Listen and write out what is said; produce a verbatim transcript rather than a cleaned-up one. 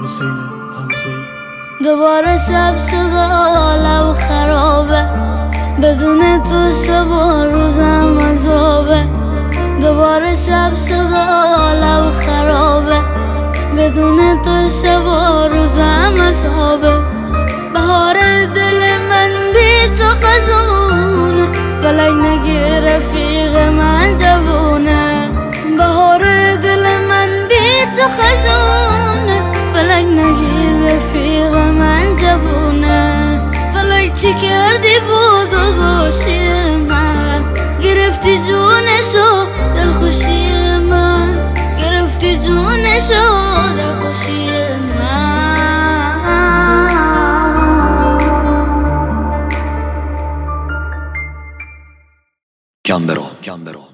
حسین حمزه‌ای. دوباره شب شد و لب خرابه، بدون تو شب روزم عذابه. دوباره شب شد و لب خرابه، بدون تو شب روزم عذابه. بهار دل من بی تو خزونه، فلک نگی رفیق من جوونه. بهار دل من بی تو خزونه، فلک نگی رفیق من جوونه. فلک چی کردی بود و دوشی من، گرفتی جونشو دلخوشی من، گرفتی جونشو دلخوشی من. گمبرو گمبرو